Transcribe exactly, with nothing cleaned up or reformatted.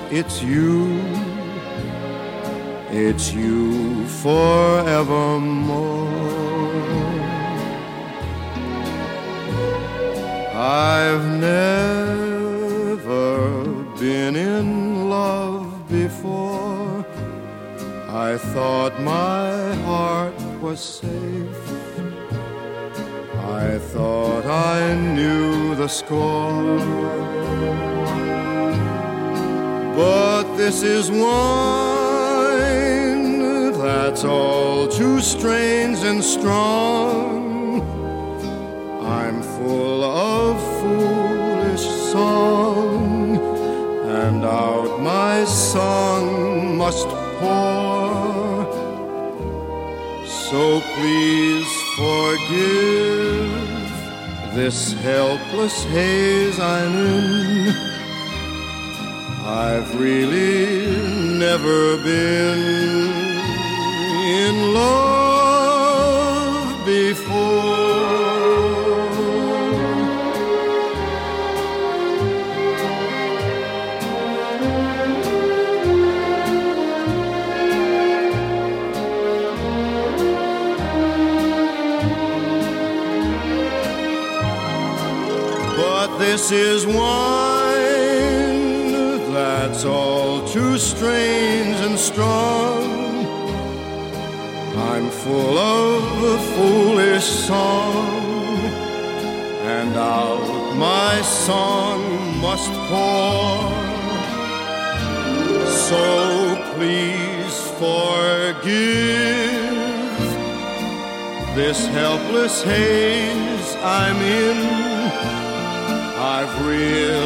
it's you, it's you forevermore. I've never been in love before. I thought my heart was safe. I thought I knew the score. But this is wine that's all too strange and strong. I'm full of foolish song, and out my song must pour. So please forgive this helpless haze I'm in. I've really never been in love before. But this is wine that's all too strange and strong. I'm full of a foolish song, and out my song must pour. So please forgive this helpless haze I'm in. I've really